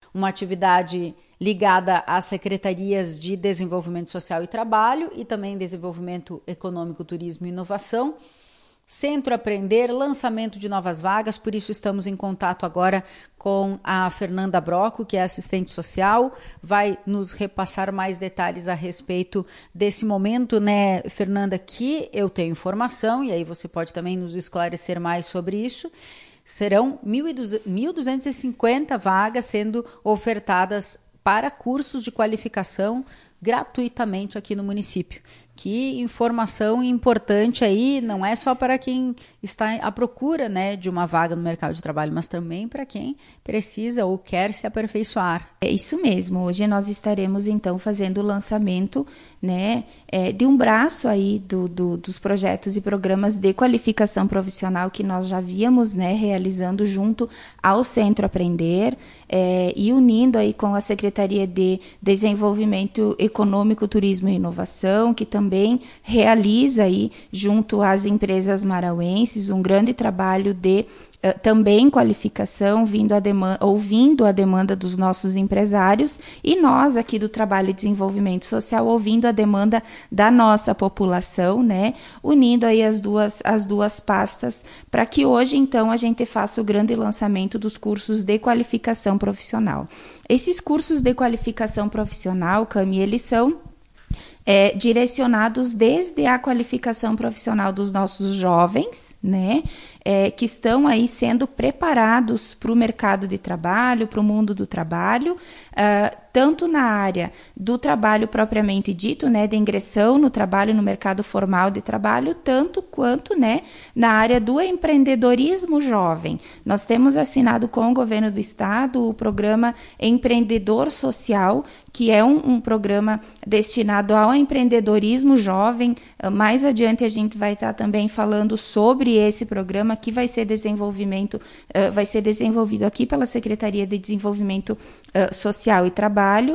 uma atividade ligada às secretarias de Desenvolvimento Social e Trabalho e também Desenvolvimento Econômico, Turismo e Inovação. Centro Aprender, lançamento de novas vagas, por isso estamos em contato agora com a Fernanda Broco, que é assistente social, vai nos repassar mais detalhes a respeito desse momento, né, Fernanda, que eu tenho informação, e aí você pode também nos esclarecer mais sobre isso. Serão 1.250 vagas sendo ofertadas para cursos de qualificação gratuitamente aqui no município. Que informação importante aí, não é só para quem está à procura, né, de uma vaga no mercado de trabalho, mas também para quem precisa ou quer se aperfeiçoar. É isso mesmo. Hoje nós estaremos, então, fazendo o lançamento, né, de um braço aí dos projetos e programas de qualificação profissional que nós já víamos, né, realizando junto ao Centro Aprender, e unindo aí com a Secretaria de Desenvolvimento Econômico, Turismo e Inovação, que também realiza aí, junto às empresas marauenses, um grande trabalho de também qualificação, ouvindo a demanda dos nossos empresários, e nós aqui do Trabalho e Desenvolvimento Social ouvindo a demanda da nossa população, né, unindo aí as duas pastas, para que hoje então a gente faça o grande lançamento dos cursos de qualificação profissional. Esses cursos de qualificação profissional, Cami, eles são direcionados desde a qualificação profissional dos nossos jovens, né, que estão aí sendo preparados para o mercado de trabalho, para o mundo do trabalho, tanto na área do trabalho propriamente dito, né, de ingressão no trabalho, no mercado formal de trabalho, tanto quanto, né, na área do empreendedorismo jovem. Nós temos assinado com o governo do estado o programa Empreendedor Social, que é um programa destinado ao empreendedorismo jovem. Mais adiante a gente vai estar também falando sobre esse programa que vai ser desenvolvido aqui pela Secretaria de Desenvolvimento Social e Trabalho,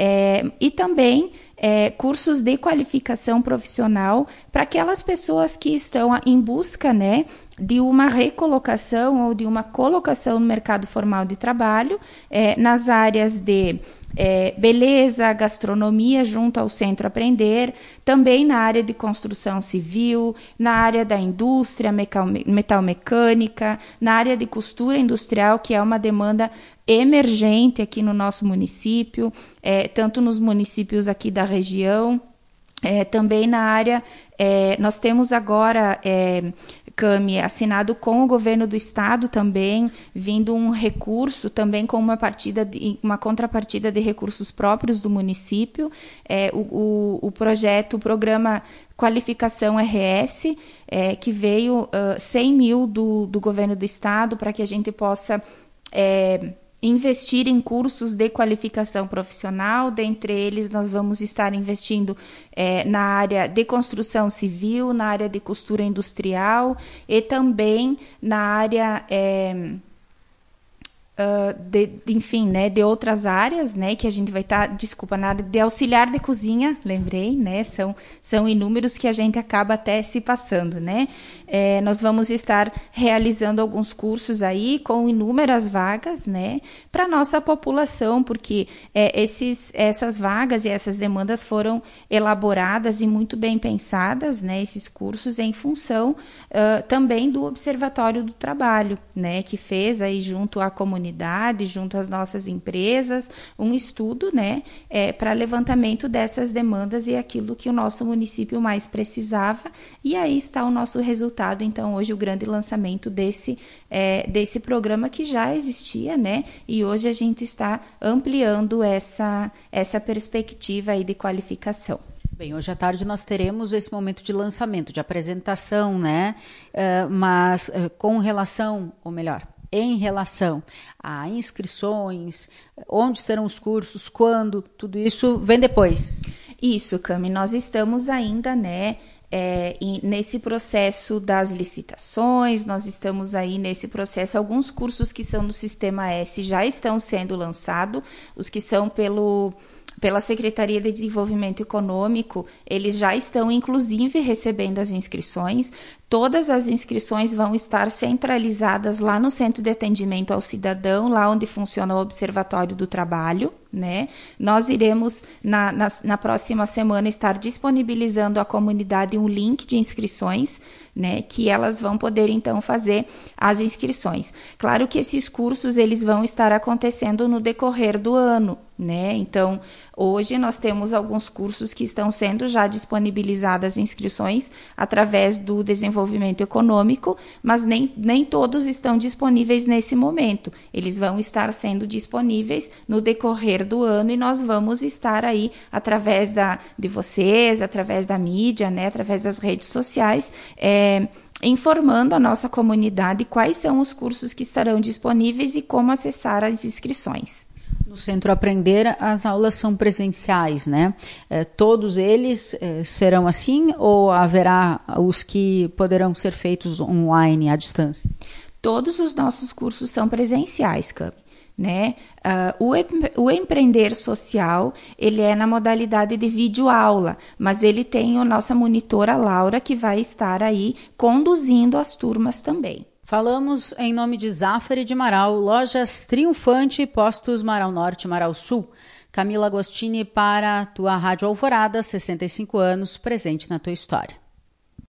e também cursos de qualificação profissional para aquelas pessoas que estão em busca, né, de uma recolocação ou de uma colocação no mercado formal de trabalho, nas áreas de beleza, gastronomia, junto ao Centro Aprender, também na área de construção civil, na área da indústria, metalmecânica, na área de costura industrial, que é uma demanda emergente aqui no nosso município, tanto nos municípios aqui da região, também na área, nós temos agora, Cami, assinado com o governo do estado também, vindo um recurso também com uma contrapartida de recursos próprios do município, o programa Qualificação RS, que veio 100 mil do governo do estado para que a gente possa investir em cursos de qualificação profissional. Dentre eles, nós vamos estar investindo na área de construção civil, na área de costura industrial e também na área enfim, né, de outras áreas, né, que a gente vai estar, na área de auxiliar de cozinha, lembrei, né, são inúmeros que a gente acaba até se passando, né. Nós vamos estar realizando alguns cursos aí com inúmeras vagas, né, para nossa população, porque essas vagas e essas demandas foram elaboradas e muito bem pensadas, né, esses cursos em função também do Observatório do Trabalho, né, que fez aí junto à comunidade, junto às nossas empresas, um estudo, né, para levantamento dessas demandas e aquilo que o nosso município mais precisava, e aí está o nosso resultado. Então, hoje, o grande lançamento desse programa que já existia, né, e hoje a gente está ampliando essa perspectiva aí de qualificação. Bem, hoje à tarde nós teremos esse momento de lançamento, de apresentação, né, mas em relação a inscrições, onde serão os cursos, quando, tudo isso vem depois. Isso, Cami, nós estamos ainda, né, nesse processo das licitações, nós estamos aí nesse processo, alguns cursos que são no Sistema S já estão sendo lançados, os que são Pela Secretaria de Desenvolvimento Econômico, eles já estão, inclusive, recebendo as inscrições. Todas as inscrições vão estar centralizadas lá no Centro de Atendimento ao Cidadão, lá onde funciona o Observatório do Trabalho, né? Nós iremos, na próxima semana, estar disponibilizando à comunidade um link de inscrições, né? Que elas vão poder, então, fazer as inscrições. Claro que esses cursos, eles vão estar acontecendo no decorrer do ano, né? Então, hoje nós temos alguns cursos que estão sendo já disponibilizadas inscrições através do desenvolvimento econômico, mas nem todos estão disponíveis nesse momento. Eles vão estar sendo disponíveis no decorrer do ano e nós vamos estar aí através de vocês, através da mídia, né? Através das redes sociais, informando a nossa comunidade quais são os cursos que estarão disponíveis e como acessar as inscrições. No Centro Aprender, as aulas são presenciais, né? Todos eles serão assim ou haverá os que poderão ser feitos online, à distância? Todos os nossos cursos são presenciais, Cami, né? O Empreender Social, ele é na modalidade de videoaula, mas ele tem a nossa monitora Laura, que vai estar aí conduzindo as turmas também. Falamos em nome de Zafari de Marau, Lojas Triunfante, Postos Marau Norte e Marau Sul. Camila Agostini para a tua Rádio Alvorada, 65 anos, presente na tua história.